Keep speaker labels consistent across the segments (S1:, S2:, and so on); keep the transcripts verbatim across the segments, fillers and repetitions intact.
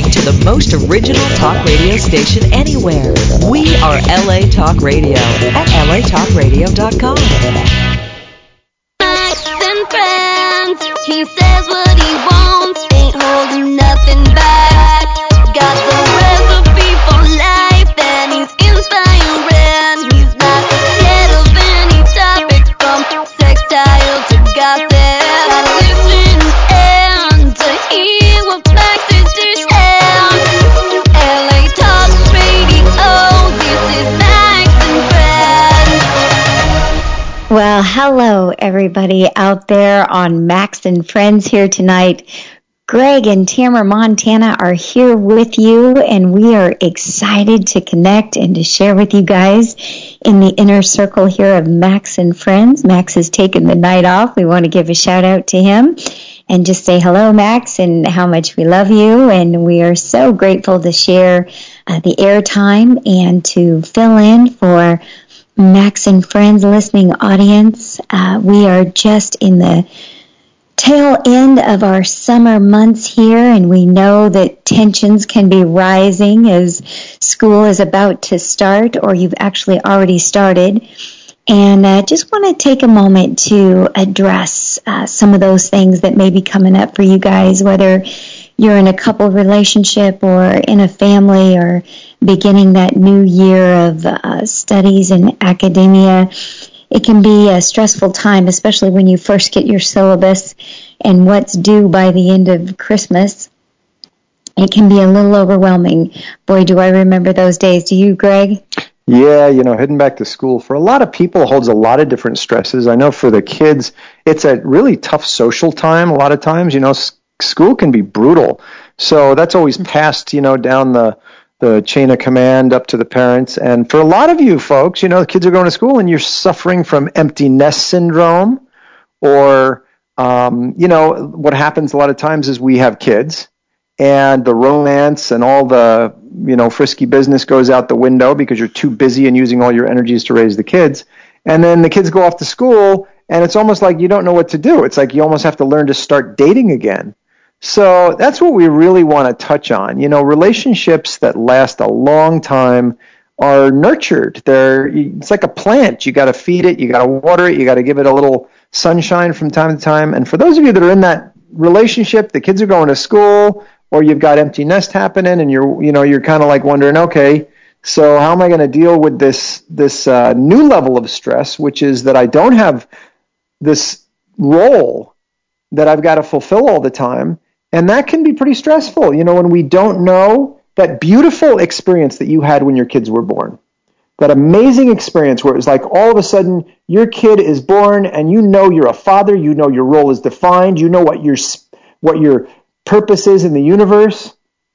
S1: to the most original talk radio station anywhere. We are L A Talk Radio at L A talk radio dot com.
S2: Max and friends, he says what he wants, ain't holding nothing back. Got the recipe for life, and he's inspiring. He's not scared of any topic, from sextile to gossip. Gotta listen and to hear what Max is to say. L A Talk Radio, this is Max and Friends.
S3: Well, hello everybody out there on Max and Friends here tonight. Greg and Tamara Montana are here with you, and we are excited to connect and to share with you guys in the inner circle here of Max and Friends. Max has taken the night off. We want to give a shout out to him and just say hello, Max, and how much we love you. And we are so grateful to share uh, the airtime and to fill in for Max and Friends listening audience. Uh, we are just in the tail end of our summer months here, and we know that tensions can be rising as school is about to start, or you've actually already started. And I uh, just want to take a moment to address uh, some of those things that may be coming up for you guys, whether you're in a couple relationship or in a family or beginning that new year of uh, studies and academia. It can be a stressful time, especially when you first get your syllabus and what's due by the end of Christmas. It can be a little overwhelming. Boy, do I remember those days. Do you, Greg?
S4: Yeah, you know, heading back to school for a lot of people holds a lot of different stresses. I know for the kids, it's a really tough social time a lot of times. You know, s- school can be brutal. So that's always passed, you know, down the the chain of command up to the parents. And for a lot of you folks, you know, the kids are going to school and you're suffering from empty nest syndrome, or, um, you know, what happens a lot of times is we have kids and the romance and all the, you know, frisky business goes out the window because you're too busy and using all your energies to raise the kids. And then the kids go off to school and it's almost like you don't know what to do. It's like you almost have to learn to start dating again. So that's what we really want to touch on. You know, relationships that last a long time are nurtured. They're, it's like a plant. You got to feed it. You got to water it. You got to give it a little sunshine from time to time. And for those of you that are in that relationship, the kids are going to school, or you've got empty nest happening, and you're, you know, you're kind of like wondering, okay, so how am I going to deal with this this uh, new level of stress, which is that I don't have this role that I've got to fulfill all the time. And that can be pretty stressful, you know, when we don't know that beautiful experience that you had when your kids were born. That amazing experience where it was like all of a sudden your kid is born and you know you're a father, you know your role is defined, you know what your what your purpose is in the universe,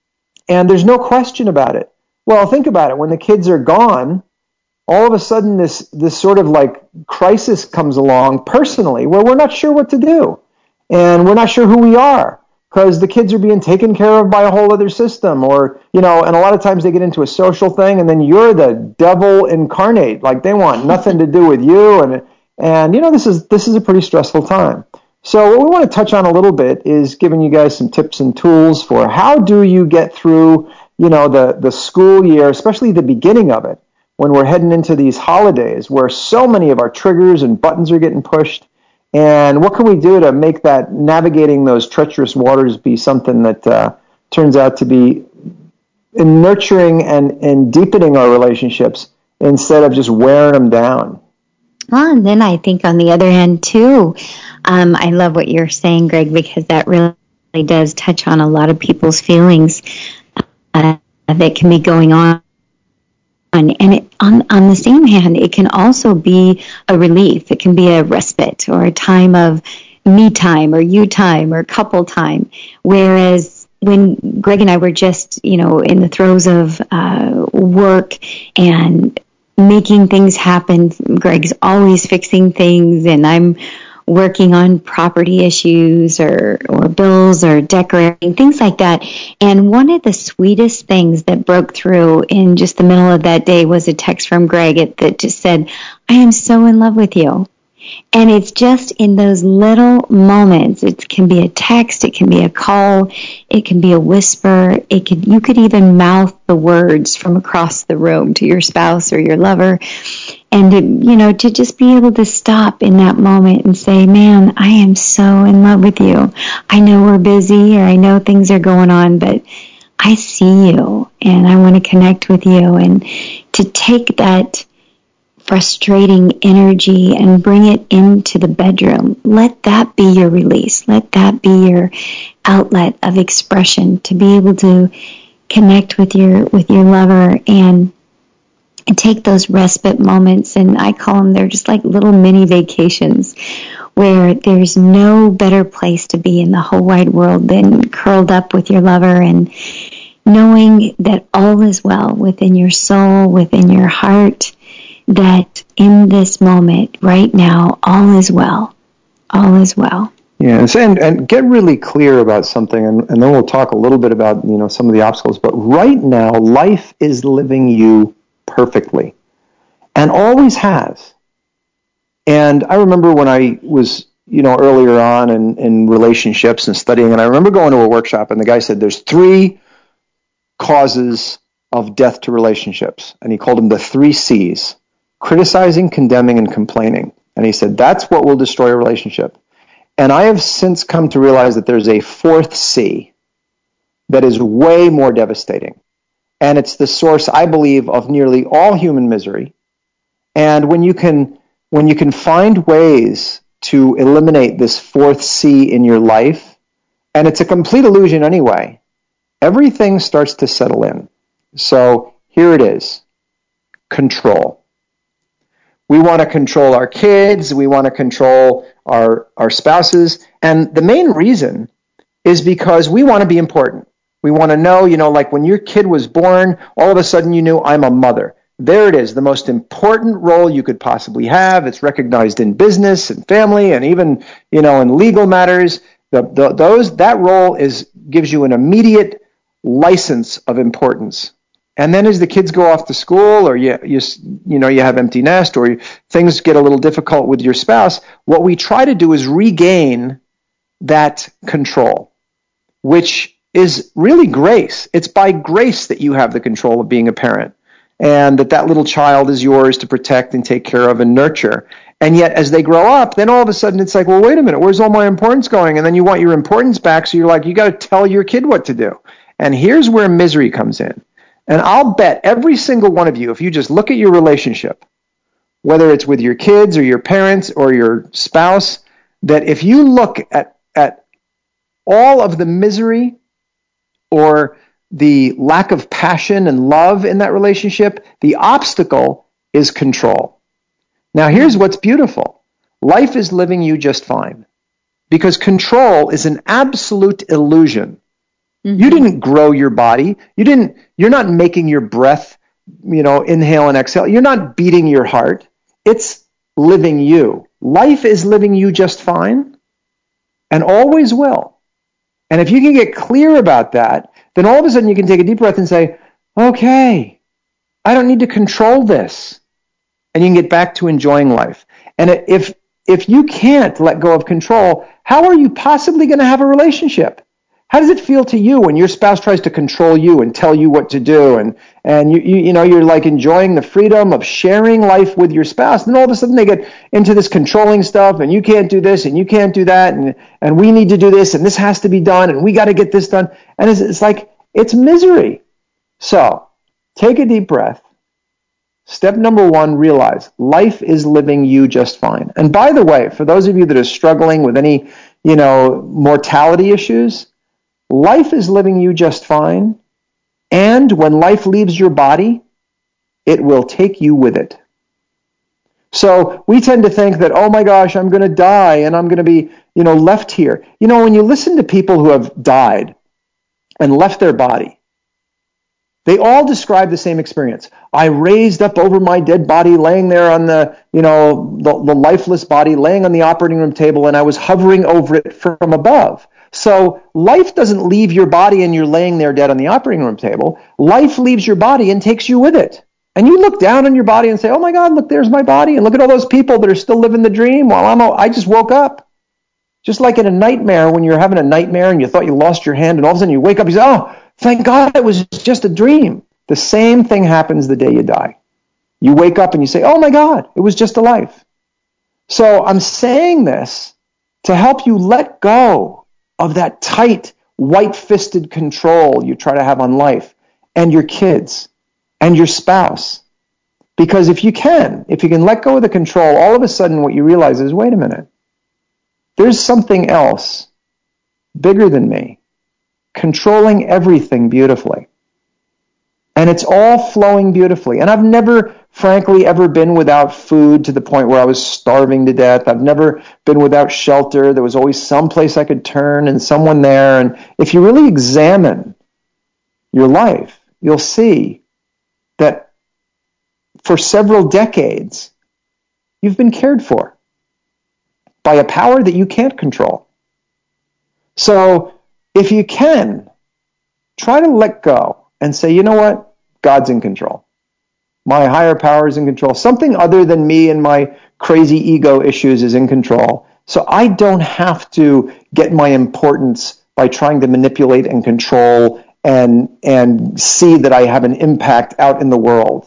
S4: and there's no question about it. Well, think about it. When the kids are gone, all of a sudden this this sort of like crisis comes along personally where we're not sure what to do. And we're not sure who we are because the kids are being taken care of by a whole other system, or, you know, and a lot of times they get into a social thing and then you're the devil incarnate. Like they want nothing to do with you. And, and, you know, this is, this is a pretty stressful time. So what we want to touch on a little bit is giving you guys some tips and tools for how do you get through, you know, the, the school year, especially the beginning of it, when we're heading into these holidays where so many of our triggers and buttons are getting pushed. And what can we do to make that navigating those treacherous waters be something that uh, turns out to be nurturing and, and deepening our relationships instead of just wearing them down?
S3: Well, and then I think on the other hand, too, um, I love what you're saying, Greg, because that really does touch on a lot of people's feelings uh, that can be going on. And it, on, on the same hand, it can also be a relief. It can be a respite or a time of me time or you time or couple time. Whereas when Greg and I were just, you know, in the throes of uh, work and making things happen, Greg's always fixing things and I'm working on property issues or, or bills or decorating, things like that. And one of the sweetest things that broke through in just the middle of that day was a text from Greg it, that just said, I am so in love with you. And it's just in those little moments. It can be a text, it can be a call, it can be a whisper. It could you could even mouth the words from across the room to your spouse or your lover. And to, you know, to just be able to stop in that moment and say, man, I am so in love with you. I know we're busy, or I know things are going on, but I see you and I want to connect with you. And to take that frustrating energy and bring it into the bedroom. Let that be your release. Let that be your outlet of expression, to be able to connect with your with your lover and and take those respite moments. And I call them, they're just like little mini vacations, where there's no better place to be in the whole wide world than curled up with your lover and knowing that all is well within your soul, within your heart, that in this moment, right now, all is well. All is well.
S4: Yes, and, and get really clear about something, and, and then we'll talk a little bit about, you know, some of the obstacles. But right now, life is living you perfectly, and always has. And I remember when I was, you know, earlier on in, in relationships and studying, and I remember going to a workshop, and the guy said, there's three causes of death to relationships, and he called them the three C's: criticizing, condemning, and complaining. And he said, that's what will destroy a relationship. And I have since come to realize that there's a fourth C that is way more devastating. And it's the source, I believe, of nearly all human misery. And when you can, when you can find ways to eliminate this fourth C in your life, and it's a complete illusion anyway, everything starts to settle in. So here it is: control. We want to control our kids. We want to control our, our spouses. And the main reason is because we want to be important. We want to know, you know, like when your kid was born, all of a sudden you knew, I'm a mother. There it is, the most important role you could possibly have. It's recognized in business and family and even, you know, in legal matters. The, the, those that role is gives you an immediate license of importance. And then as the kids go off to school, or you, you, you know, you have empty nest, or things get a little difficult with your spouse, what we try to do is regain that control, which is really grace. It's by grace that you have the control of being a parent, and that that little child is yours to protect and take care of and nurture. And yet as they grow up, then all of a sudden it's like, well, wait a minute, where's all my importance going? And then you want your importance back, so you're like, you got to tell your kid what to do. And here's where misery comes in. And I'll bet every single one of you, if you just look at your relationship, whether it's with your kids or your parents or your spouse, that if you look at, at all of the misery or the lack of passion and love in that relationship, the obstacle is control. Now, here's what's beautiful. Life is living you just fine, because control is an absolute illusion. Mm-hmm. You didn't grow your body. You didn't, you're not making your breath, you know, inhale and exhale. You're not beating your heart. It's living you. Life is living you just fine, and always will. And if you can get clear about that, then all of a sudden you can take a deep breath and say, okay, I don't need to control this. And you can get back to enjoying life. And if, if you can't let go of control, how are you possibly going to have a relationship? How does it feel to you when your spouse tries to control you and tell you what to do, and and you you, you know you're like enjoying the freedom of sharing life with your spouse, and all of a sudden they get into this controlling stuff, and you can't do this and you can't do that, and and we need to do this and this has to be done and we got to get this done, and it's, it's like it's misery. So take a deep breath. Step number one, realize life is living you just fine. And by the way, for those of you that are struggling with any you know mortality issues, life is living you just fine, and when life leaves your body, it will take you with it. So we tend to think that, oh my gosh, I'm going to die and I'm going to be, you know, left here. You know, when you listen to people who have died and left their body, they all describe the same experience. I raised up over my dead body, laying there on the, you know, the, the lifeless body, laying on the operating room table, and I was hovering over it from above. So life doesn't leave your body and you're laying there dead on the operating room table. Life leaves your body and takes you with it. And you look down on your body and say, oh my God, look, there's my body. And look at all those people that are still living the dream while I'm, I just woke up. Just like in a nightmare, when you're having a nightmare and you thought you lost your hand and all of a sudden you wake up and you say, oh, thank God it was just a dream. The same thing happens the day you die. You wake up and you say, oh my God, it was just a life. So I'm saying this to help you let go of that tight, white-fisted control you try to have on life and your kids and your spouse. Because if you can, if you can let go of the control, all of a sudden what you realize is, wait a minute, there's something else bigger than me, controlling everything beautifully. And it's all flowing beautifully. And I've never, frankly, ever been without food to the point where I was starving to death. I've never been without shelter. There was always some place I could turn and someone there. And if you really examine your life, you'll see that for several decades, you've been cared for by a power that you can't control. So if you can, try to let go and say, you know what? God's in control. My higher power is in control. Something other than me and my crazy ego issues is in control. So I don't have to get my importance by trying to manipulate and control and, and see that I have an impact out in the world.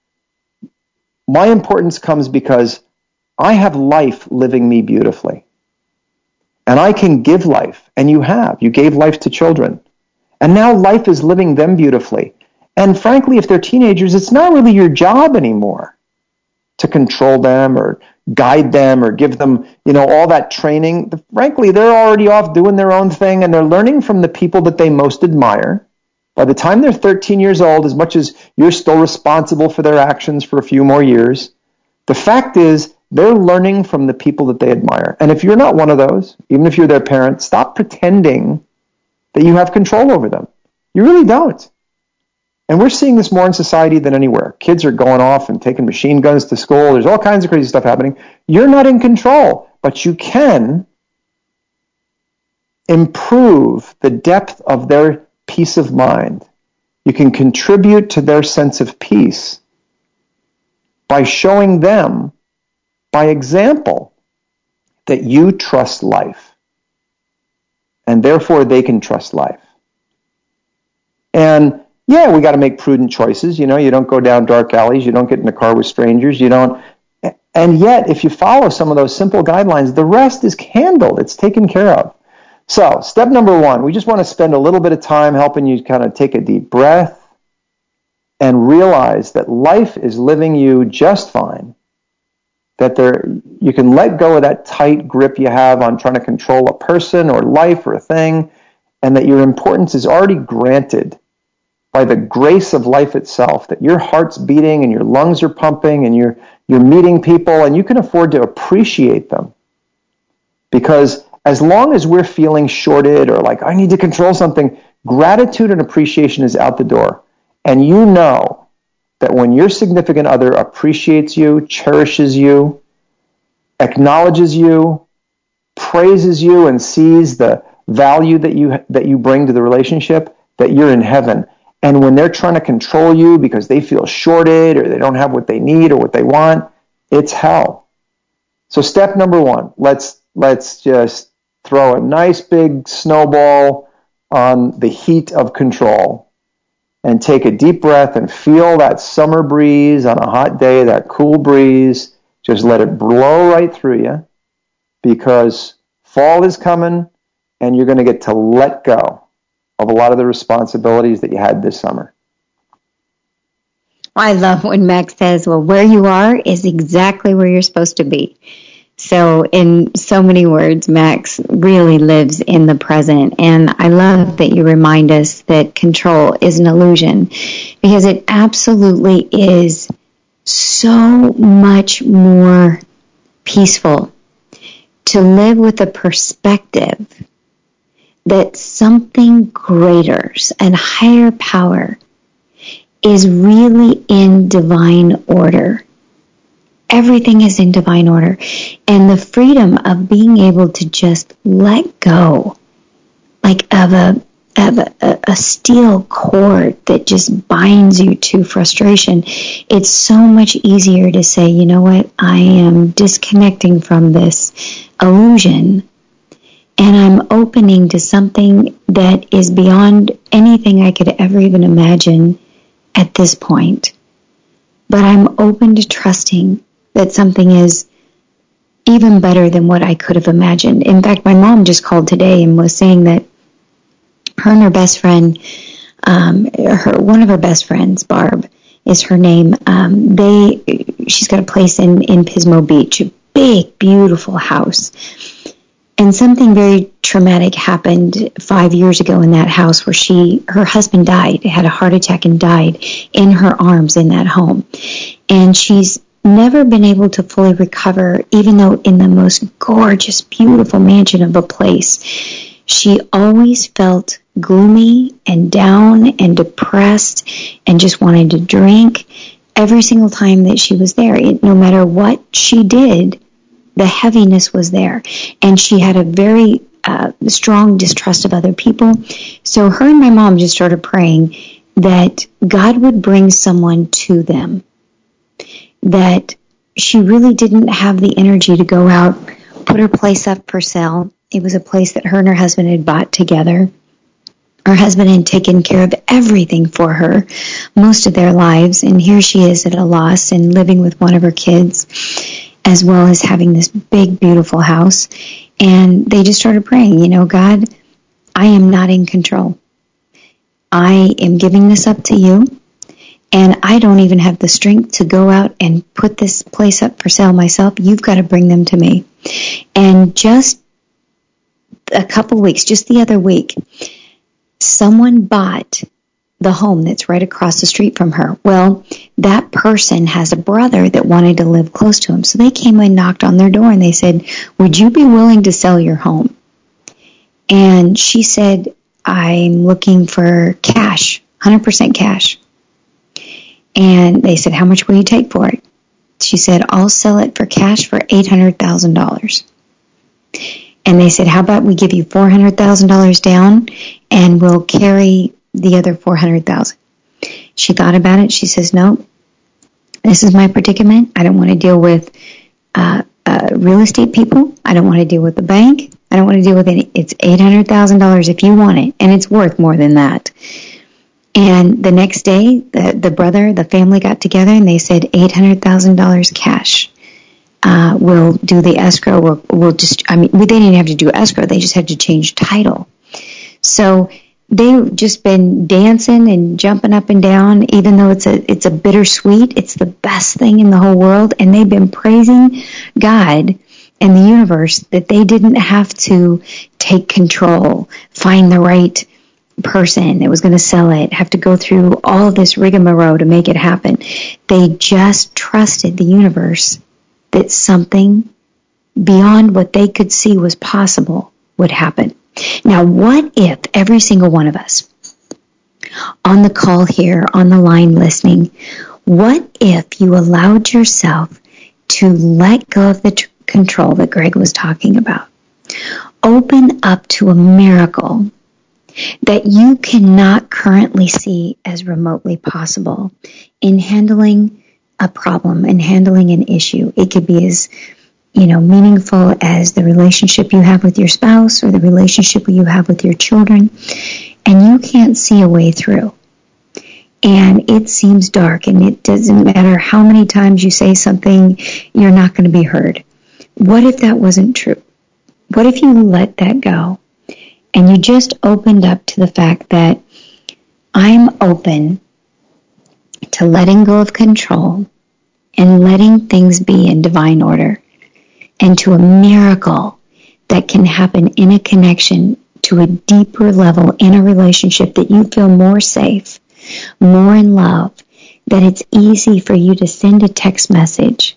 S4: My importance comes because I have life living me beautifully. And I can give life, and you have. You gave life to children. And now life is living them beautifully. And frankly, if they're teenagers, it's not really your job anymore to control them or guide them or give them, you know, all that training. Frankly, they're already off doing their own thing, and they're learning from the people that they most admire. By the time they're thirteen years old, as much as you're still responsible for their actions for a few more years, the fact is they're learning from the people that they admire. And if you're not one of those, even if you're their parent, stop pretending that you have control over them. You really don't. And we're seeing this more in society than anywhere. Kids are going off and taking machine guns to school. There's all kinds of crazy stuff happening. You're not in control, but you can improve the depth of their peace of mind. You can contribute to their sense of peace by showing them, by example, that you trust life. And therefore they can trust life. And yeah, we got to make prudent choices. You know, you don't go down dark alleys. You don't get in a car with strangers. You don't. And yet, if you follow some of those simple guidelines, the rest is handled. It's taken care of. So, step number one, we just want to spend a little bit of time helping you kind of take a deep breath and realize that life is living you just fine. That there, you can let go of that tight grip you have on trying to control a person or life or a thing, and that your importance is already granted by the grace of life itself, that your heart's beating and your lungs are pumping and you're, you're meeting people and you can afford to appreciate them. Because as long as we're feeling shorted or like, I need to control something, gratitude and appreciation is out the door. And you know that when your significant other appreciates you, cherishes you, acknowledges you, praises you, and sees the value that you that you bring to the relationship, that you're in heaven. And when they're trying to control you because they feel shorted or they don't have what they need or what they want, it's hell. So step number one, let's let's just throw a nice big snowball on the heat of control and take a deep breath and feel that summer breeze on a hot day, that cool breeze. Just let it blow right through you, because fall is coming and you're going to get to let go of a lot of the responsibilities that you had this summer.
S3: I love when Max says, well, where you are is exactly where you're supposed to be. So in so many words, Max really lives in the present. And I love that you remind us that control is an illusion, because it absolutely is so much more peaceful to live with a perspective that something greater and higher power is really in divine order. Everything is in divine order. And the freedom of being able to just let go, like of a, have a, a steel cord that just binds you to frustration, it's so much easier to say, you know what, I am disconnecting from this illusion and I'm opening to something that is beyond anything I could ever even imagine at this point. But I'm open to trusting that something is even better than what I could have imagined. In fact, my mom just called today and was saying that her and her best friend, um, her one of her best friends, Barb, is her name. Um, they, she's got a place in, in Pismo Beach, a big, beautiful house. And something very traumatic happened five years ago in that house where she, her husband died, had a heart attack and died in her arms in that home. And she's never been able to fully recover, even though in the most gorgeous, beautiful mansion of a place, she always felt gloomy and down and depressed and just wanted to drink every single time that she was there. It, no matter what she did, the heaviness was there. And she had a very uh, strong distrust of other people. So her and my mom just started praying that God would bring someone to them, that she really didn't have the energy to go out, put her place up for sale. It was a place that her and her husband had bought together. Her husband had taken care of everything for her most of their lives, and here she is at a loss and living with one of her kids, as well as having this big, beautiful house. And they just started praying, you know, God, I am not in control. I am giving this up to you, and I don't even have the strength to go out and put this place up for sale myself. You've got to bring them to me. And just a couple weeks, just the other week, someone bought the home that's right across the street from her. Well, that person has a brother that wanted to live close to him. So they came and knocked on their door and they said, would you be willing to sell your home? And she said, I'm looking for cash, one hundred percent cash. And they said, how much will you take for it? She said, I'll sell it for cash for eight hundred thousand dollars. And they said, how about we give you four hundred thousand dollars down and we'll carry the other four hundred thousand dollars. She thought about it. She says, no, this is my predicament. I don't want to deal with uh, uh, real estate people. I don't want to deal with the bank. I don't want to deal with any. It's eight hundred thousand dollars if you want it, and it's worth more than that. And the next day, the, the brother, the family got together, and they said eight hundred thousand dollars cash. Uh, we'll do the escrow. We'll, we'll just, I mean, they didn't have to do escrow. They just had to change title. So they've just been dancing and jumping up and down, even though it's a it's a bittersweet. It's the best thing in the whole world. And they've been praising God and the universe that they didn't have to take control, find the right person that was going to sell it, have to go through all of this rigmarole to make it happen. They just trusted the universe that something beyond what they could see was possible would happen. Now, what if every single one of us on the call here, on the line listening, what if you allowed yourself to let go of the t- control that Greg was talking about? Open up to a miracle that you cannot currently see as remotely possible in handling a problem and handling an issue. It could be as, you know, meaningful as the relationship you have with your spouse or the relationship you have with your children, and you can't see a way through. And it seems dark, and it doesn't matter how many times you say something, you're not going to be heard. What if that wasn't true? What if you let that go and you just opened up to the fact that I'm open to letting go of control and letting things be in divine order, and to a miracle that can happen in a connection to a deeper level in a relationship, that you feel more safe, more in love, that it's easy for you to send a text message,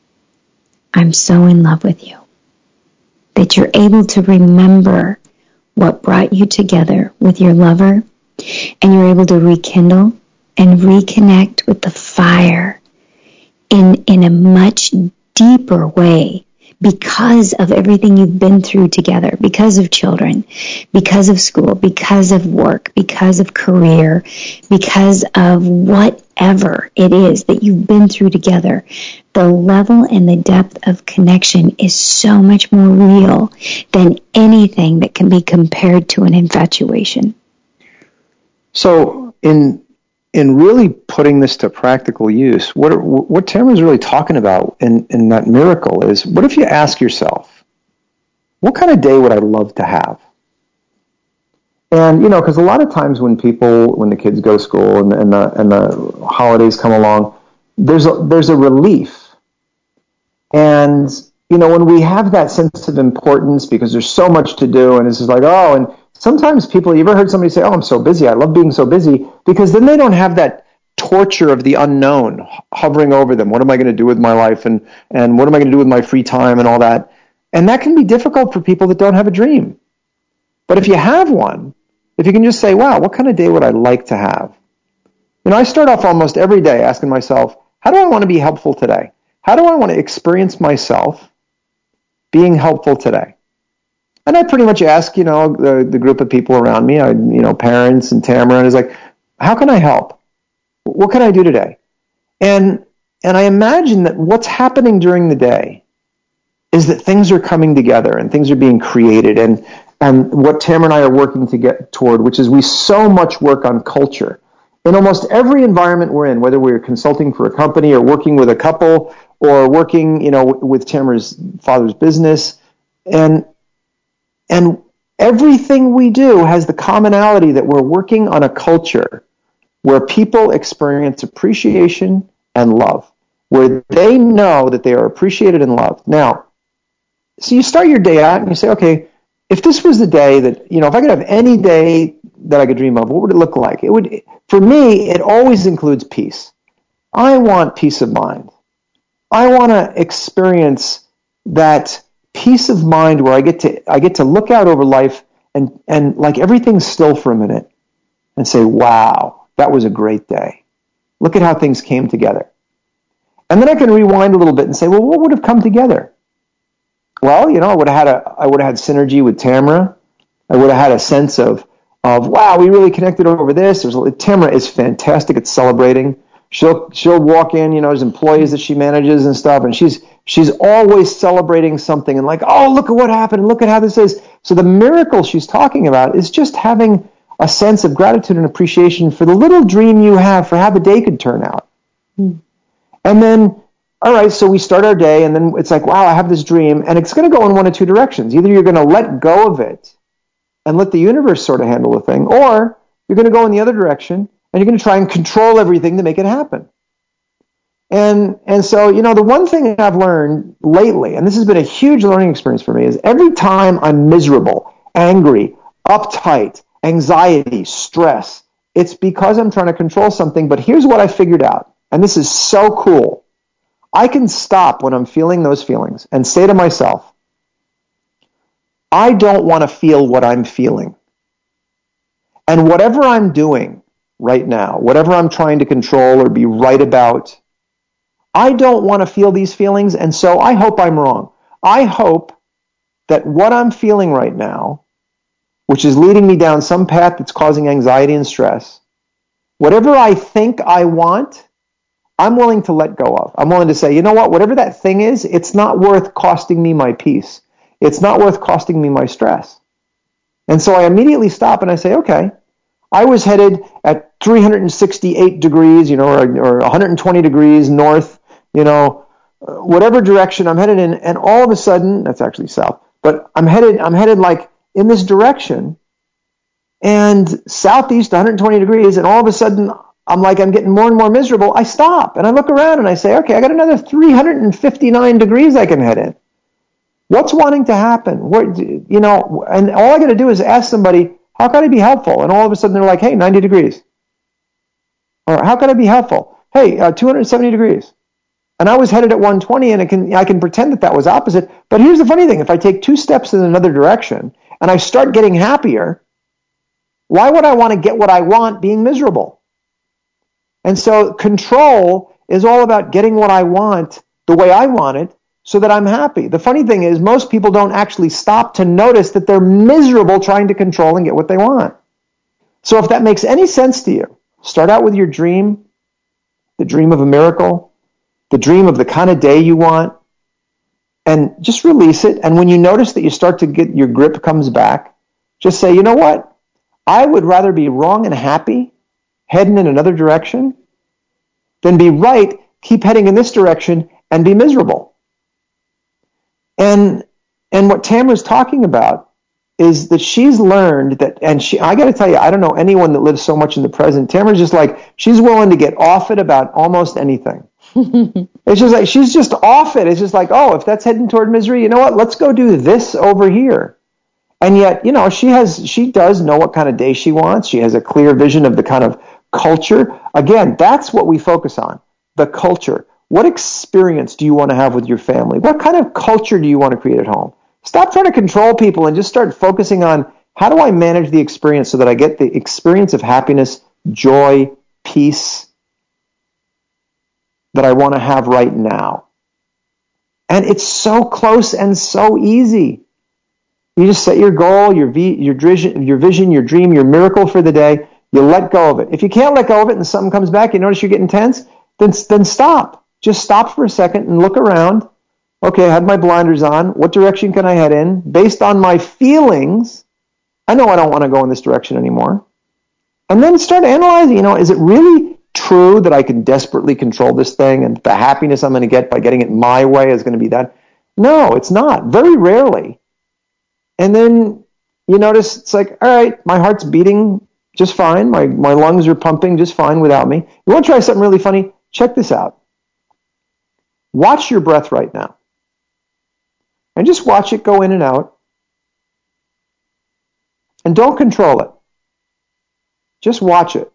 S3: I'm so in love with you, that you're able to remember what brought you together with your lover, and you're able to rekindle and reconnect with the fire in, in a much deeper way, because of everything you've been through together, because of children, because of school, because of work, because of career, because of whatever it is that you've been through together, the level and the depth of connection is so much more real than anything that can be compared to an infatuation.
S4: So in in really putting this to practical use, what are, what Tamara is really talking about in, in that miracle is, what if you ask yourself, what kind of day would I love to have? And, you know, because a lot of times when people, when the kids go to school and, and, the, and the holidays come along, there's a, there's a relief. And, you know, when we have that sense of importance because there's so much to do, and it's just like, oh, and sometimes people, you ever heard somebody say, oh, I'm so busy, I love being so busy, because then they don't have that torture of the unknown hovering over them. What am I going to do with my life, and, and what am I going to do with my free time and all that? And that can be difficult for people that don't have a dream. But if you have one, if you can just say, wow, what kind of day would I like to have? You know, I start off almost every day asking myself, how do I want to be helpful today? How do I want to experience myself being helpful today? And I pretty much ask, you know, the, the group of people around me, I, you know, parents and Tamara, and it's like, how can I help? What can I do today? And and I imagine that what's happening during the day is that things are coming together and things are being created. And, and what Tamara and I are working to get toward, which is we so much work on culture. In almost every environment we're in, whether we're consulting for a company or working with a couple or working, you know, with Tamara's father's business, and And everything we do has the commonality that we're working on a culture where people experience appreciation and love, where they know that they are appreciated and loved. Now, so you start your day out and you say, okay, if this was the day that, you know, if I could have any day that I could dream of, what would it look like? It would, for me, it always includes peace. I want peace of mind. I want to experience that peace of mind where I get to I get to look out over life and, and like everything's still for a minute and say, wow, that was a great day. Look at how things came together. And then I can rewind a little bit and say, well, what would have come together? Well, you know, I would have had a I would have had synergy with Tamara. I would have had a sense of of wow, we really connected over this. There's Tamara is fantastic at celebrating. She'll she'll walk in, you know, there's employees that she manages and stuff, and she's she's always celebrating something and like, oh, look at what happened, and look at how this is. So the miracle she's talking about is just having a sense of gratitude and appreciation for the little dream you have for how the day could turn out. Hmm. And then, all right, so we start our day, and then it's like, wow, I have this dream, and it's going to go in one of two directions. Either you're going to let go of it and let the universe sort of handle the thing, or you're going to go in the other direction, and you're going to try and control everything to make it happen. And and so, you know, the one thing I've learned lately, and this has been a huge learning experience for me, is every time I'm miserable, angry, uptight, anxiety, stress, it's because I'm trying to control something. But here's what I figured out, and this is so cool. I can stop when I'm feeling those feelings and say to myself, I don't want to feel what I'm feeling. And whatever I'm doing right now, whatever I'm trying to control or be right about, I don't want to feel these feelings, and so I hope I'm wrong. I hope that what I'm feeling right now, which is leading me down some path that's causing anxiety and stress, whatever I think I want, I'm willing to let go of. I'm willing to say, you know what, whatever that thing is, it's not worth costing me my peace. It's not worth costing me my stress. And so I immediately stop and I say, okay, I was headed at three hundred sixty-eight degrees, you know, or, or one hundred twenty degrees north, you know, whatever direction I'm headed in, and all of a sudden, that's actually south, but I'm headed, I'm headed like in this direction, and southeast one hundred twenty degrees, and all of a sudden, I'm like, I'm getting more and more miserable. I stop, and I look around, and I say, okay, I got another three hundred fifty-nine degrees I can head in. What's wanting to happen? What, you know, and all I got to do is ask somebody, how can I be helpful? And all of a sudden, they're like, hey, ninety degrees. Or how can I be helpful? Hey, uh, two hundred seventy degrees. And I was headed at one twenty, and it can, I can pretend that that was opposite. But here's the funny thing. If I take two steps in another direction and I start getting happier, why would I want to get what I want being miserable? And so control is all about getting what I want the way I want it, so that I'm happy? The funny thing is, most people don't actually stop to notice that they're miserable trying to control and get what they want. So if that makes any sense to you, start out with your dream, the dream of a miracle, the dream of the kind of day you want, and just release it. And when you notice that you start to get, your grip comes back, just say, you know what? I would rather be wrong and happy, heading in another direction, than be right, keep heading in this direction, and be miserable. And and what Tamara's talking about is that she's learned that, and she, I got to tell you, I don't know anyone that lives so much in the present. Tamara's just like, she's willing to get off it about almost anything. It's just like, she's just off it. It's just like, oh, if that's heading toward misery, you know what? Let's go do this over here. And yet, you know, she has, she does know what kind of day she wants. She has a clear vision of the kind of culture. Again, that's what we focus on, the culture. What experience do you want to have with your family? What kind of culture do you want to create at home? Stop trying to control people and just start focusing on, how do I manage the experience so that I get the experience of happiness, joy, peace that I want to have right now? And it's so close and so easy. You just set your goal, your v, your vision, your vision, your dream, your miracle for the day. You let go of it. If you can't let go of it and something comes back, you notice you're getting tense, then then stop. Just stop for a second and look around. Okay, I had my blinders on. What direction can I head in? Based on my feelings, I know I don't want to go in this direction anymore. And then start analyzing, you know, is it really true that I can desperately control this thing and the happiness I'm going to get by getting it my way is going to be that? No, it's not. Very rarely. And then you notice it's like, all right, my heart's beating just fine. My, my lungs are pumping just fine without me. You want to try something really funny? Check this out. Watch your breath right now. And just watch it go in and out. And don't control it. Just watch it.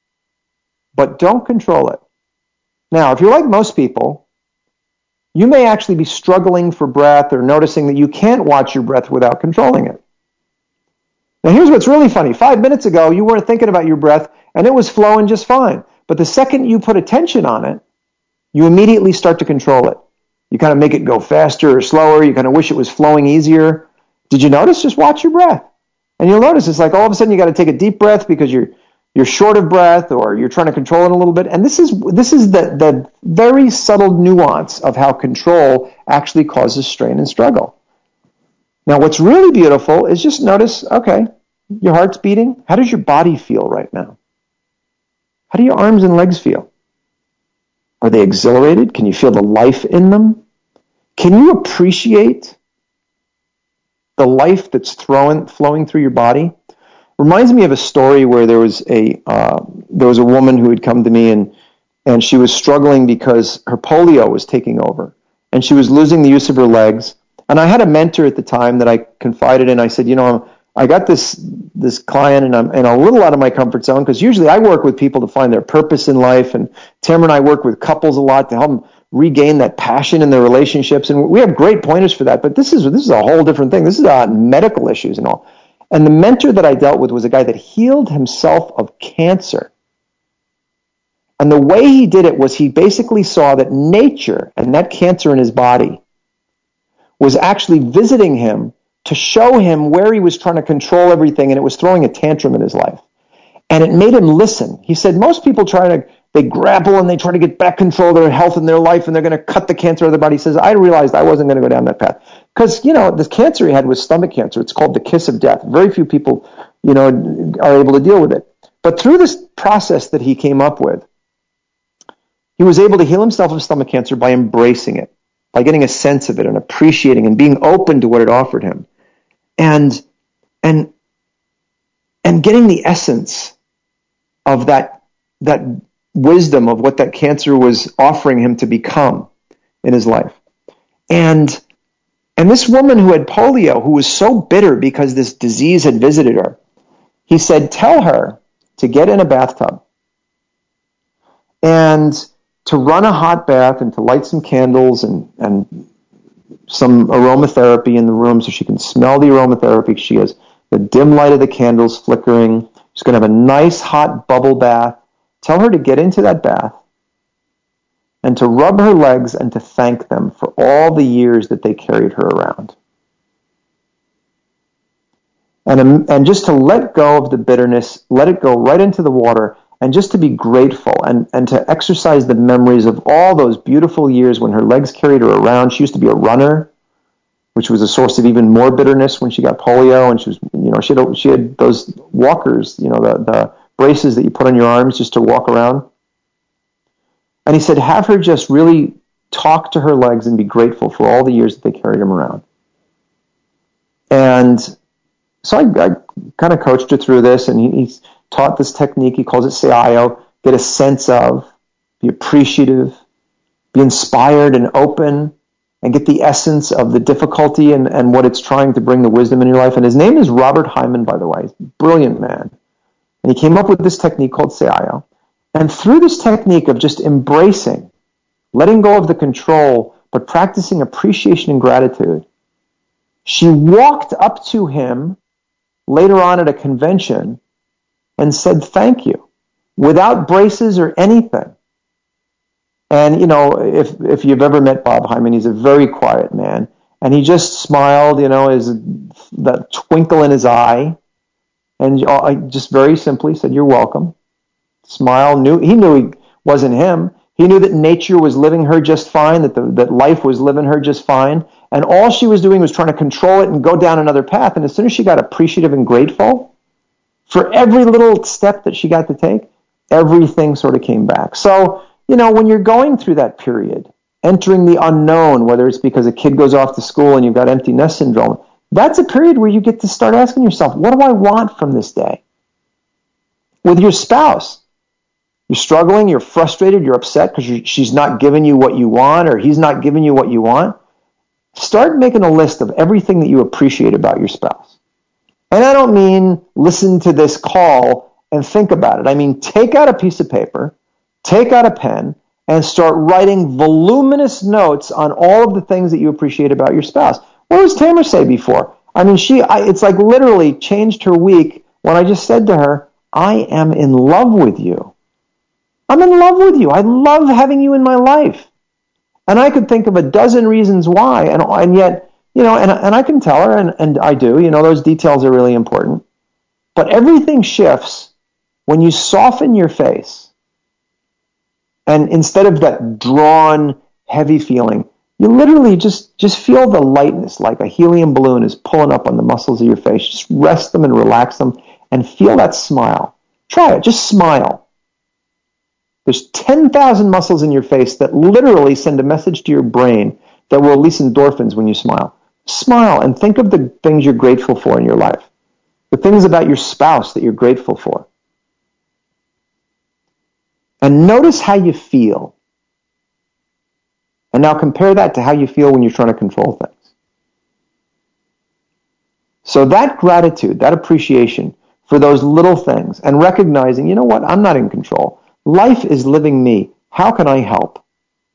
S4: But don't control it. Now, if you're like most people, you may actually be struggling for breath or noticing that you can't watch your breath without controlling it. Now, here's what's really funny. Five minutes ago, you weren't thinking about your breath, and it was flowing just fine. But the second you put attention on it, you immediately start to control it. You kind of make it go faster or slower. You kind of wish it was flowing easier. Did you notice? Just watch your breath. And you'll notice it's like all of a sudden you got to take a deep breath because you're you're short of breath or you're trying to control it a little bit. And this is this is the, the very subtle nuance of how control actually causes strain and struggle. Now, what's really beautiful is just notice, okay, your heart's beating. How does your body feel right now? How do your arms and legs feel? Are they exhilarated? Can you feel the life in them? Can you appreciate the life that's throwing, flowing through your body? Reminds me of a story where there was a uh, there was a woman who had come to me and and she was struggling because her polio was taking over and she was losing the use of her legs. And I had a mentor at the time that I confided in. I said, you know, I got this this client and I'm and a little out of my comfort zone because usually I work with people to find their purpose in life, and Tamara and I work with couples a lot to help them regain that passion in their relationships, and we have great pointers for that. But this is this is a whole different thing. This is about medical issues and all. And the mentor that I dealt with was a guy that healed himself of cancer. And the way he did it was he basically saw that nature and that cancer in his body was actually visiting him to show him where he was trying to control everything, and it was throwing a tantrum in his life. And it made him listen. He said most people try to, they grapple and they try to get back control of their health and their life, and they're going to cut the cancer out of their body. He says, I realized I wasn't going to go down that path. Because, you know, the cancer he had was stomach cancer. It's called the kiss of death. Very few people, you know, are able to deal with it. But through this process that he came up with, he was able to heal himself of stomach cancer by embracing it, by getting a sense of it and appreciating and being open to what it offered him. And and and getting the essence of that that wisdom of what that cancer was offering him to become in his life. And and this woman who had polio, who was so bitter because this disease had visited her, he said, tell her to get in a bathtub and to run a hot bath and to light some candles and, and some aromatherapy in the room so she can smell the aromatherapy. She has the dim light of the candles flickering. She's going to have a nice hot bubble bath. Tell her to get into that bath and to rub her legs and to thank them for all the years that they carried her around. And, and just to let go of the bitterness, let it go right into the water, and just to be grateful and, and to exercise the memories of all those beautiful years when her legs carried her around. She used to be a runner, which was a source of even more bitterness when she got polio, and she was, you know, she had, she had those walkers, you know, the, the braces that you put on your arms just to walk around. And he said, have her just really talk to her legs and be grateful for all the years that they carried him around. And so I, I kind of coached her through this, and he, he's taught this technique. He calls it Seayo. Get a sense of, be appreciative, be inspired and open, and get the essence of the difficulty and, and what it's trying to bring the wisdom in your life. And his name is Robert Hyman, by the way. He's a brilliant man. And he came up with this technique called Seayo. And through this technique of just embracing, letting go of the control, but practicing appreciation and gratitude, she walked up to him later on at a convention and said thank you without braces or anything. And, you know, if if you've ever met Bob Hyman, he's a very quiet man. And he just smiled, you know, his, that twinkle in his eye. And I just very simply said, you're welcome. Smile. Knew He knew he wasn't him. He knew that nature was living her just fine, that, the, that life was living her just fine. And all she was doing was trying to control it and go down another path. And as soon as she got appreciative and grateful for every little step that she got to take, everything sort of came back. So, you know, when you're going through that period, entering the unknown, whether it's because a kid goes off to school and you've got empty nest syndrome, that's a period where you get to start asking yourself, what do I want from this day? With your spouse, you're struggling, you're frustrated, you're upset because she's not giving you what you want or he's not giving you what you want. Start making a list of everything that you appreciate about your spouse. And I don't mean listen to this call and think about it. I mean, take out a piece of paper, take out a pen, and start writing voluminous notes on all of the things that you appreciate about your spouse. What does Tamara say before? I mean, she, I, it's like literally changed her week when I just said to her, I am in love with you. I'm in love with you. I love having you in my life. And I could think of a dozen reasons why, and, and yet, you know, and, and I can tell her, and, and I do, you know, those details are really important. But everything shifts when you soften your face. And instead of that drawn, heavy feeling, you literally just, just feel the lightness, like a helium balloon is pulling up on the muscles of your face. Just rest them and relax them and feel that smile. Try it. Just smile. There's ten thousand muscles in your face that literally send a message to your brain that will release endorphins when you smile. Smile and think of the things you're grateful for in your life. The things about your spouse that you're grateful for. And notice how you feel. And now compare that to how you feel when you're trying to control things. So that gratitude, that appreciation for those little things, and recognizing, you know what, I'm not in control. Life is living me. How can I help?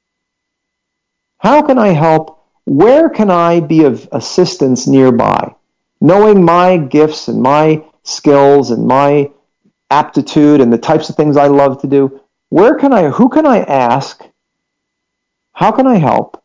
S4: How can I help? Where can I be of assistance nearby? Knowing my gifts and my skills and my aptitude and the types of things I love to do, where can I, who can I ask? How can I help?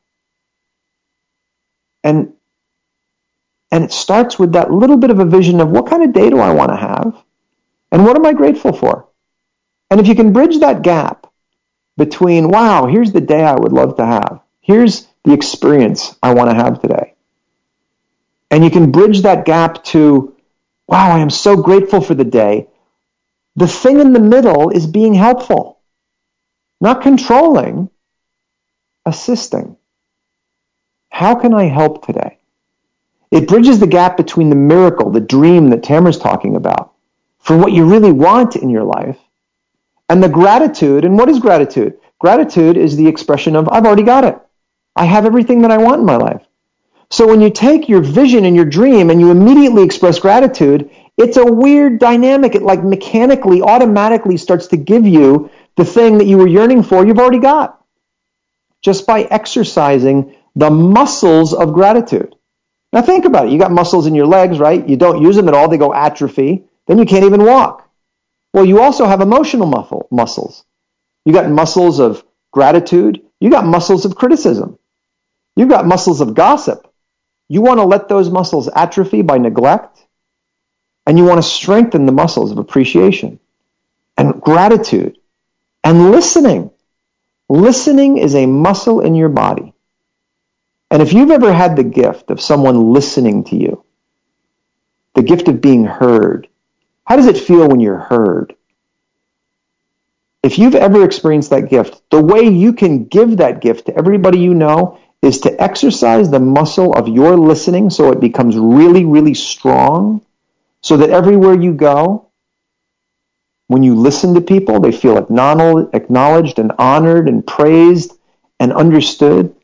S4: And, and it starts with that little bit of a vision of what kind of day do I want to have? And what am I grateful for? And if you can bridge that gap between, wow, here's the day I would love to have. Here's the experience I want to have today. And you can bridge that gap to, wow, I am so grateful for the day. The thing in the middle is being helpful. Not controlling, assisting. How can I help today? It bridges the gap between the miracle, the dream that Tamara's talking about, for what you really want in your life, and the gratitude. And what is gratitude? Gratitude is the expression of, I've already got it. I have everything that I want in my life. So when you take your vision and your dream and you immediately express gratitude, it's a weird dynamic. It like mechanically, automatically starts to give you the thing that you were yearning for, you've already got. Just by exercising the muscles of gratitude. Now think about it. You got muscles in your legs, right? You don't use them at all. They go atrophy. Then you can't even walk. Well, you also have emotional muscle, muscles. You got muscles of gratitude. You got muscles of criticism. You've got muscles of gossip. You want to let those muscles atrophy by neglect, and you want to strengthen the muscles of appreciation and gratitude and listening. Listening is a muscle in your body. And if you've ever had the gift of someone listening to you, the gift of being heard, how does it feel when you're heard? If you've ever experienced that gift, the way you can give that gift to everybody you know is to exercise the muscle of your listening so it becomes really, really strong, so that everywhere you go, when you listen to people, they feel acknowledged and honored and praised and understood.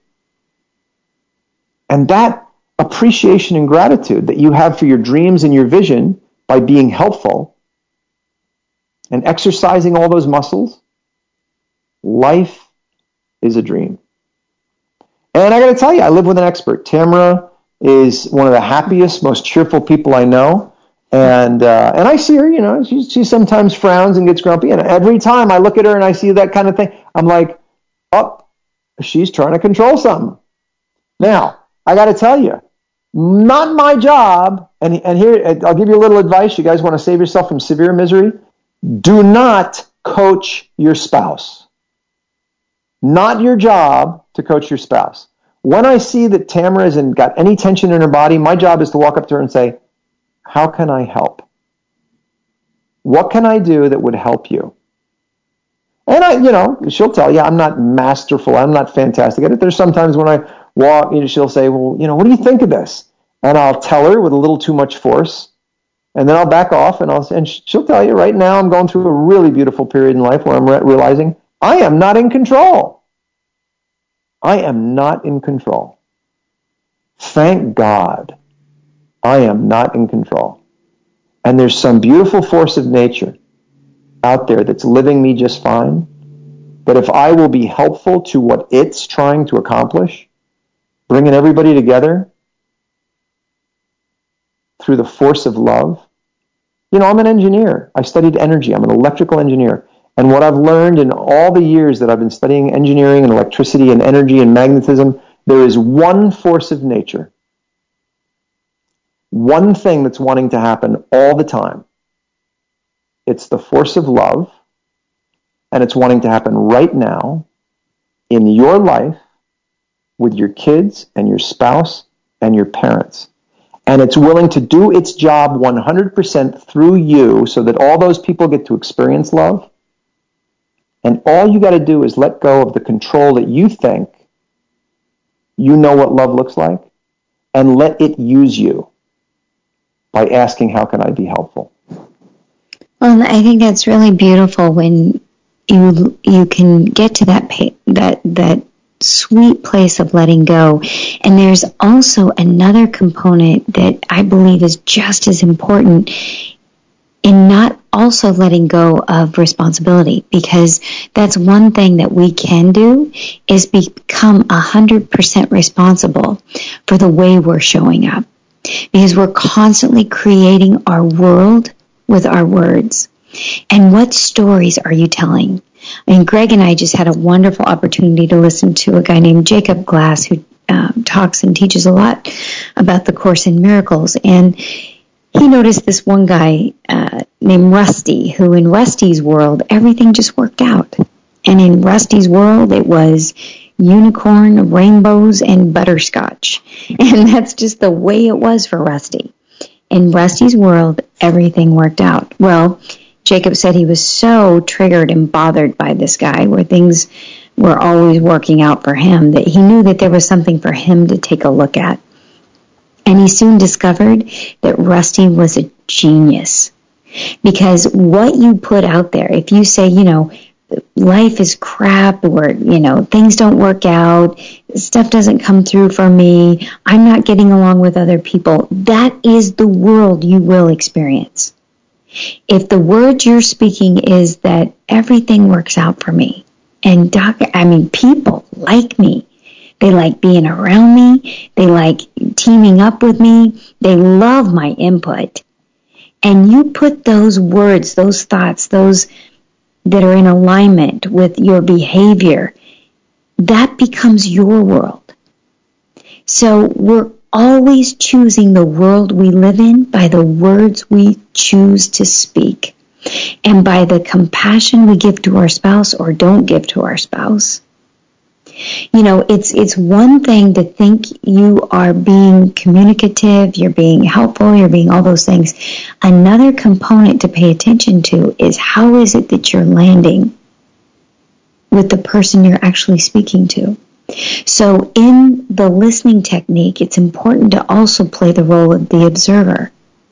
S4: And that appreciation and gratitude that you have for your dreams and your vision by being helpful and exercising all those muscles, life is a dream. And I got to tell you, I live with an expert. Tamara is one of the happiest, most cheerful people I know. And uh, and I see her, you know, she, she sometimes frowns and gets grumpy. And every time I look at her and I see that kind of thing, I'm like, oh, she's trying to control something. Now, I got to tell you, not my job. And, and here, I'll give you a little advice. You guys want to save yourself from severe misery? Do not coach your spouse. Not your job to coach your spouse. When I see that Tamara hasn't got any tension in her body, my job is to walk up to her and say, how can I help? What can I do that would help you? And I, you know, she'll tell you, I'm not masterful. I'm not fantastic at it. There's sometimes when I walk, you know, she'll say, well, you know, what do you think of this? And I'll tell her with a little too much force. And then I'll back off and I'll, and she'll tell you, right now I'm going through a really beautiful period in life where I'm re- realizing I am not in control. I am not in control. Thank God I am not in control. And there's some beautiful force of nature out there that's living me just fine. But if I will be helpful to what it's trying to accomplish, bringing everybody together through the force of love. You know, I'm an engineer. I studied energy. I'm an electrical engineer. And what I've learned in all the years that I've been studying engineering and electricity and energy and magnetism, there is one force of nature. One thing that's wanting to happen all the time. It's the force of love. And it's wanting to happen right now in your life with your kids and your spouse and your parents. And it's willing to do its job one hundred percent through you so that all those people get to experience love. And all you got to do is let go of the control that you think you know what love looks like, and let it use you by asking, how can I be helpful?
S3: Well, I think that's really beautiful when you you can get to that pa- that that sweet place of letting go. And there's also another component that I believe is just as important in not also letting go of responsibility, because that's one thing that we can do is become one hundred percent responsible for the way we're showing up, because we're constantly creating our world with our words. And what stories are you telling? I mean, Greg and I just had a wonderful opportunity to listen to a guy named Jacob Glass who um, talks and teaches a lot about the Course in Miracles. And he noticed this one guy uh, named Rusty, who in Rusty's world, everything just worked out. And in Rusty's world, it was unicorn, rainbows, and butterscotch. And that's just the way it was for Rusty. In Rusty's world, everything worked out. Well, Jacob said he was so triggered and bothered by this guy where things were always working out for him that he knew that there was something for him to take a look at. And he soon discovered that Rusty was a genius. Because what you put out there, if you say, you know, life is crap, or, you know, things don't work out, stuff doesn't come through for me, I'm not getting along with other people, that is the world you will experience. If the words you're speaking is that everything works out for me, and doc, I mean, people like me, they like being around me, they like teaming up with me, they love my input, and you put those words, those thoughts, those that are in alignment with your behavior, that becomes your world. So we're always choosing the world we live in by the words we choose to speak and by the compassion we give to our spouse or don't give to our spouse. You know, it's it's one thing to think you are being communicative, you're being helpful, you're being all those things. Another component to pay attention to is how is it that you're landing with the person you're actually speaking to. So in the listening technique, it's important to also play the role of the observer.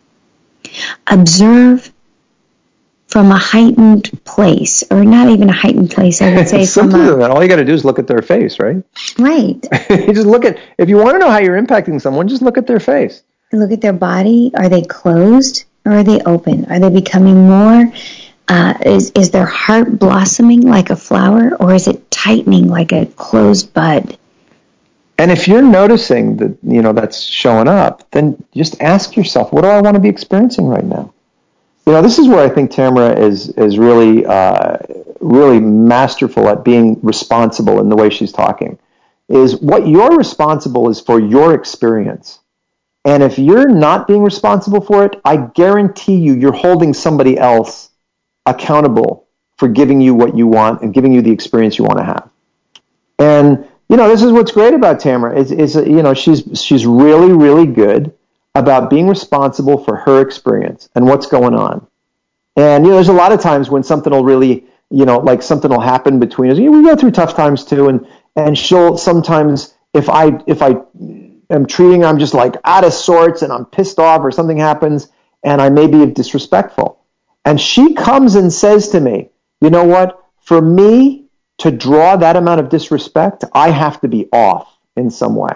S3: Observe from a heightened place, or not even a heightened place, I would say. From
S4: Simpler
S3: a,
S4: than that. All you got to do is look at their face, right?
S3: Right.
S4: You just look at, if you want to know how you're impacting someone, just look at their face.
S3: Look at their body. Are they closed or are they open? Are they becoming more, uh, is, is their heart blossoming like a flower, or is it tightening like a closed bud?
S4: And if you're noticing that, you know, that's showing up, then just ask yourself, what do I want to be experiencing right now? You know, this is where I think Tamara is is really, uh, really masterful at being responsible in the way she's talking. Is what you're responsible is for your experience. And if you're not being responsible for it, I guarantee you, you're holding somebody else accountable for giving you what you want and giving you the experience you want to have. And, you know, this is what's great about Tamara is, is you know, she's she's really, really good about being responsible for her experience and what's going on. And, you know, there's a lot of times when something will really, you know, like something will happen between us. You know, we go through tough times too. And, and she'll sometimes, if I, if I am treating her, I'm just like out of sorts and I'm pissed off or something happens and I may be disrespectful. And she comes and says to me, you know what, for me to draw that amount of disrespect, I have to be off in some way.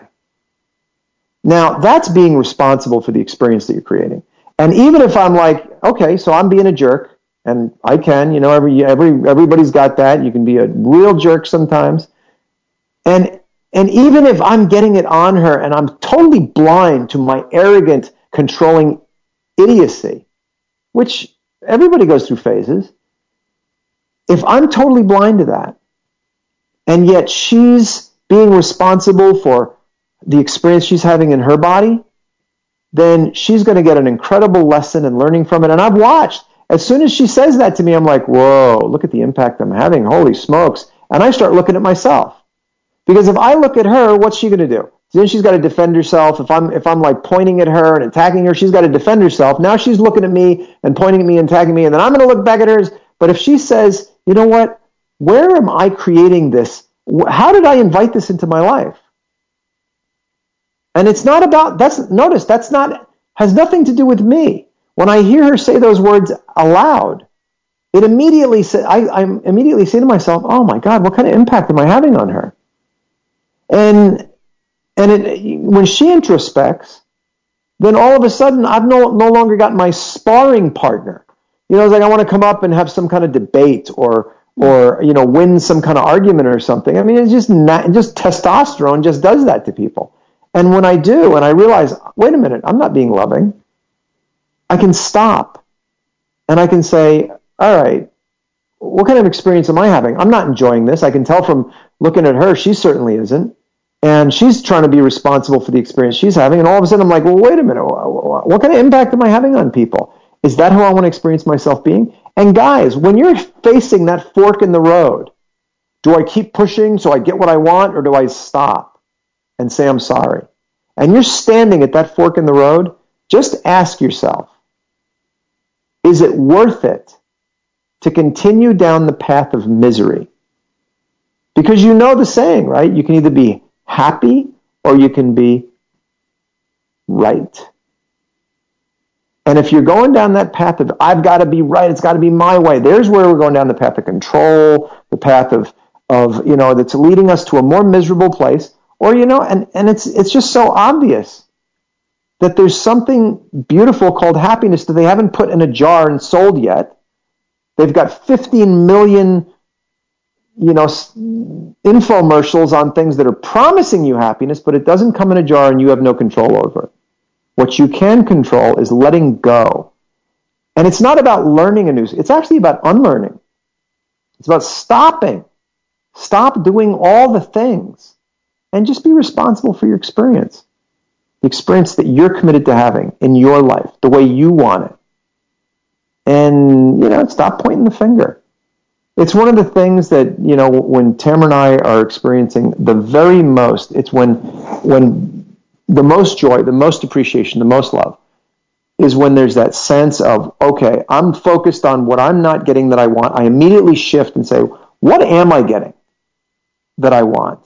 S4: Now, that's being responsible for the experience that you're creating. And even if I'm like, okay, so I'm being a jerk, and I can, you know, every every everybody's got that. You can be a real jerk sometimes. And and even if I'm getting it on her and I'm totally blind to my arrogant, controlling idiocy, which everybody goes through phases, if I'm totally blind to that, and yet she's being responsible for the experience she's having in her body, then she's going to get an incredible lesson and learning from it. And I've watched, as soon as she says that to me, I'm like, whoa, look at the impact I'm having. Holy smokes. And I start looking at myself. Because if I look at her, what's she going to do? Then she's got to defend herself. If I'm if I'm like pointing at her and attacking her, she's got to defend herself. Now she's looking at me and pointing at me and attacking me, and then I'm going to look back at hers. But if she says, you know what, where am I creating this? How did I invite this into my life? And it's not about, that's, notice, that's not, has nothing to do with me. When I hear her say those words aloud, it immediately say, I, I immediately say to myself, oh my God, what kind of impact am I having on her? And and it, when she introspects, then all of a sudden I've no, no longer got my sparring partner. You know, it's like I want to come up and have some kind of debate or or you know win some kind of argument or something. I mean, it's just not, just testosterone just does that to people. And when I do, and I realize, wait a minute, I'm not being loving, I can stop and I can say, all right, what kind of experience am I having? I'm not enjoying this. I can tell from looking at her, she certainly isn't. And she's trying to be responsible for the experience she's having. And all of a sudden I'm like, well, wait a minute, what kind of impact am I having on people? Is that how I want to experience myself being? And guys, when you're facing that fork in the road, do I keep pushing so I get what I want, or do I stop and say I'm sorry? And you're standing at that fork in the road, just ask yourself, is it worth it to continue down the path of misery? Because you know the saying, right? You can either be happy or you can be right. And if you're going down that path of, I've got to be right, it's got to be my way, there's where we're going down the path of control, the path of, of you know, that's leading us to a more miserable place. Or, you know, and, and it's it's just so obvious that there's something beautiful called happiness that they haven't put in a jar and sold yet. They've got fifteen million, you know, infomercials on things that are promising you happiness, but it doesn't come in a jar and you have no control over it. What you can control is letting go. And it's not about learning a new, it's actually about unlearning. It's about stopping Stop doing all the things and just be responsible for your experience. The experience that you're committed to having in your life, the way you want it. And, you know, stop pointing the finger. It's one of the things that, you know, when Tamara and I are experiencing the very most, it's when, when the most joy, the most appreciation, the most love is when there's that sense of, okay, I'm focused on what I'm not getting that I want. I immediately shift and say, what am I getting that I want?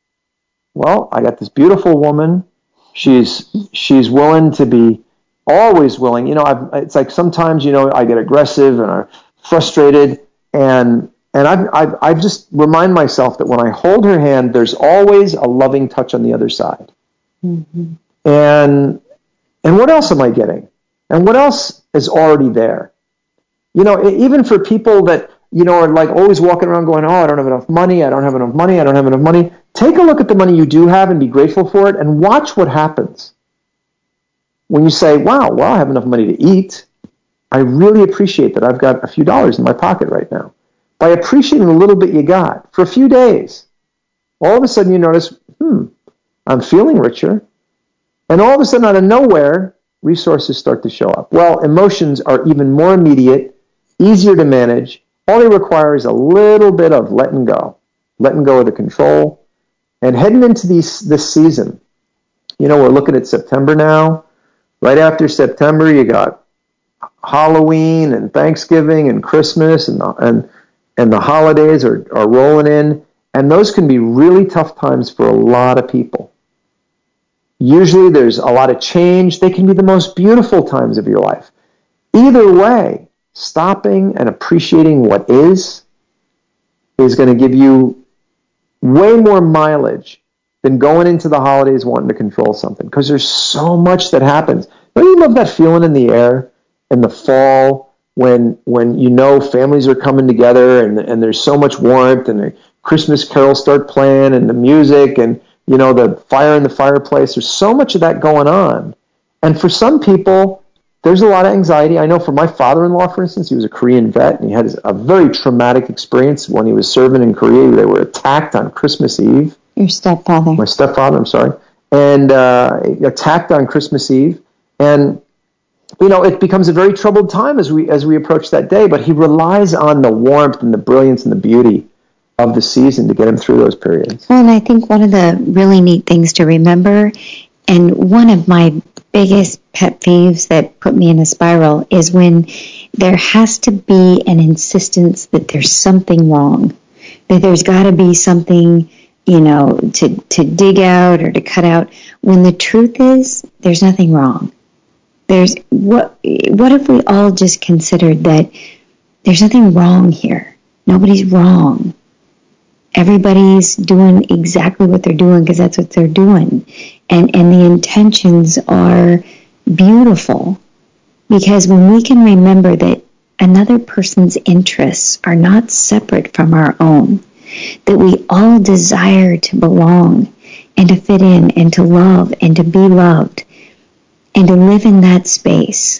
S4: Well, I got this beautiful woman. She's she's willing to be, always willing. You know, I've, it's like sometimes, you know, I get aggressive and I'm frustrated, and and I've, I've, I've just remind myself that when I hold her hand, there's always a loving touch on the other side. Mm-hmm. And and what else am I getting? And what else is already there? You know, even for people that, you know, are like always walking around going, oh, I don't have enough money, I don't have enough money, I don't have enough money. Take a look at the money you do have and be grateful for it, and watch what happens. When you say, wow, well, I have enough money to eat, I really appreciate that I've got a few dollars in my pocket right now. By appreciating the little bit you got for a few days, all of a sudden you notice, hmm, I'm feeling richer. And all of a sudden, out of nowhere, resources start to show up. Well, emotions are even more immediate, easier to manage. All they require is a little bit of letting go, letting go of the control. And heading into these, this season, you know, we're looking at September now. Right after September, you got Halloween and Thanksgiving and Christmas, and the, and and the holidays are, are rolling in. And those can be really tough times for a lot of people. Usually there's a lot of change. They can be the most beautiful times of your life. Either way, stopping and appreciating what is is going to give you way more mileage than going into the holidays wanting to control something, because there's so much that happens. Don't you love that feeling in the air in the fall when when you know families are coming together and and there's so much warmth and the Christmas carols start playing and the music and, you know, the fire in the fireplace. There's so much of that going on. And for some people, there's a lot of anxiety. I know for my father-in-law, for instance, he was a Korean vet, and he had a very traumatic experience when he was serving in Korea. They were attacked on Christmas Eve.
S3: Your stepfather.
S4: My stepfather, I'm sorry. And uh, attacked on Christmas Eve. And, you know, it becomes a very troubled time as we as we approach that day, but he relies on the warmth and the brilliance and the beauty of the season to get him through those periods.
S3: Well, and I think one of the really neat things to remember, and one of my biggest pet peeves that put me in a spiral, is when there has to be an insistence that there's something wrong, that there's got to be something, you know, to, to dig out or to cut out, when the truth is there's nothing wrong. There's what what if we all just considered that there's nothing wrong here? Nobody's wrong. Everybody's doing exactly what they're doing because that's what they're doing. And and the intentions are beautiful, because when we can remember that another person's interests are not separate from our own, that we all desire to belong and to fit in and to love and to be loved and to live in that space,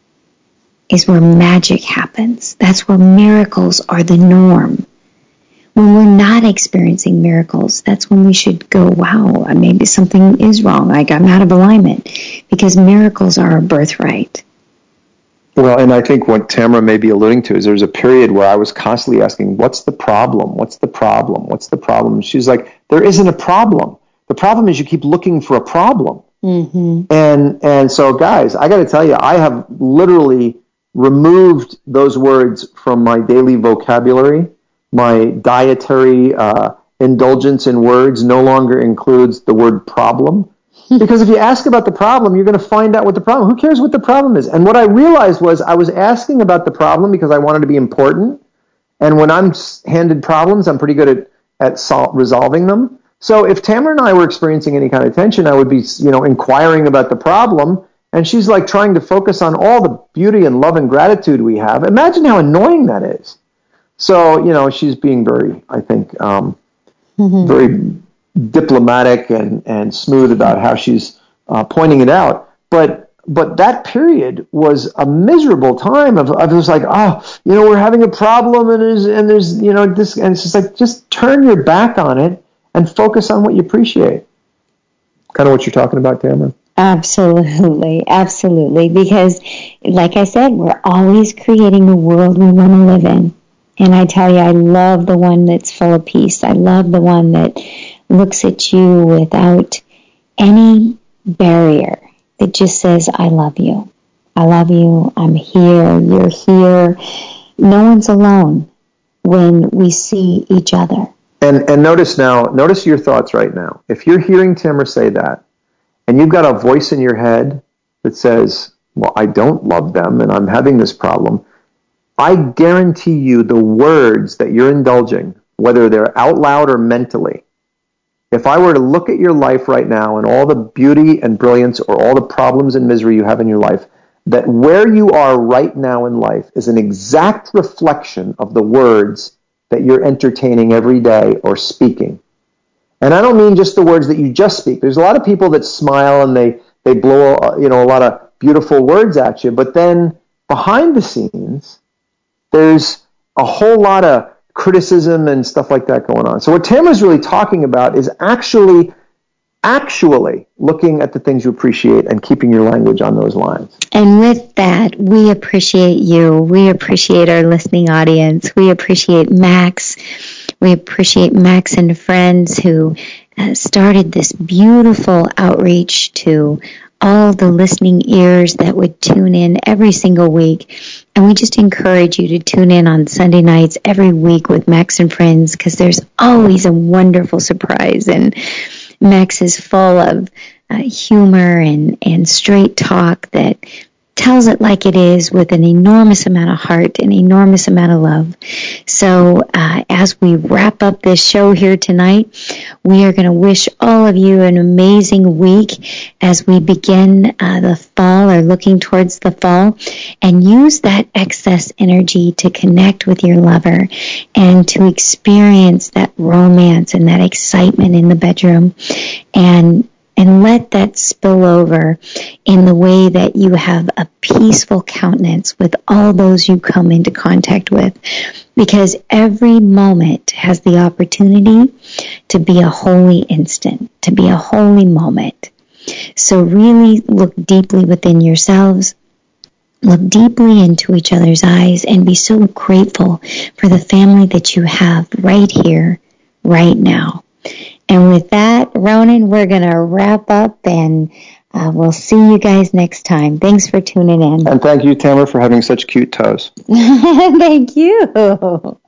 S3: is where magic happens. That's where miracles are the norm. When we're not experiencing miracles, that's when we should go, wow, maybe something is wrong. Like, I'm out of alignment, because miracles are a birthright.
S4: Well, and I think what Tamara may be alluding to is there's a period where I was constantly asking, what's the problem? What's the problem? What's the problem? And she's like, there isn't a problem. The problem is you keep looking for a problem. Mm-hmm. And and so, guys, I got to tell you, I have literally removed those words from my daily vocabulary. My dietary uh, indulgence in words no longer includes the word problem. Because if you ask about the problem, you're going to find out what the problem. Who cares what the problem is? And what I realized was I was asking about the problem because I wanted to be important. And when I'm handed problems, I'm pretty good at, at sol- resolving them. So if Tamara and I were experiencing any kind of tension, I would be, you know, inquiring about the problem. And she's like trying to focus on all the beauty and love and gratitude we have. Imagine how annoying that is. So, you know, she's being very, I think, um, mm-hmm. very diplomatic and, and smooth about how she's uh, pointing it out. But but that period was a miserable time of, of it was like, oh, you know, we're having a problem and there's, and there's, you know, this, and it's just like, just turn your back on it and focus on what you appreciate. Kind of what you're talking about, Tamara.
S3: Absolutely, absolutely. Because, like I said, we're always creating the world we want to live in. And I tell you, I love the one that's full of peace. I love the one that looks at you without any barrier. It just says, I love you. I love you. I'm here. You're here. No one's alone when we see each other.
S4: And and notice now, notice your thoughts right now. If you're hearing Tamara say that, and you've got a voice in your head that says, well, I don't love them and I'm having this problem, I guarantee you the words that you're indulging, whether they're out loud or mentally, if I were to look at your life right now and all the beauty and brilliance or all the problems and misery you have in your life, that where you are right now in life is an exact reflection of the words that you're entertaining every day or speaking. And I don't mean just the words that you just speak. There's a lot of people that smile and they, they blow, you know, a lot of beautiful words at you, but then behind the scenes, there's a whole lot of criticism and stuff like that going on. So what Tamara's really talking about is actually, actually looking at the things you appreciate and keeping your language on those lines.
S3: And with that, we appreciate you. We appreciate our listening audience. We appreciate Max. We appreciate Max and friends who uh, started this beautiful outreach to all the listening ears that would tune in every single week. And we just encourage you to tune in on Sunday nights every week with Max and Friends, because there's always a wonderful surprise. And Max is full of uh, humor and, and straight talk that tells it like it is with an enormous amount of heart, an enormous amount of love. So uh, as we wrap up this show here tonight, we are going to wish all of you an amazing week as we begin uh, the fall, or looking towards the fall, and use that excess energy to connect with your lover and to experience that romance and that excitement in the bedroom, and And let that spill over in the way that you have a peaceful countenance with all those you come into contact with. Because every moment has the opportunity to be a holy instant, to be a holy moment. So really look deeply within yourselves. Look deeply into each other's eyes and be so grateful for the family that you have right here, right now. And with that, Ronan, we're going to wrap up, and uh, we'll see you guys next time. Thanks for tuning in.
S4: And thank you, Tamara, for having such cute toes.
S3: Thank you.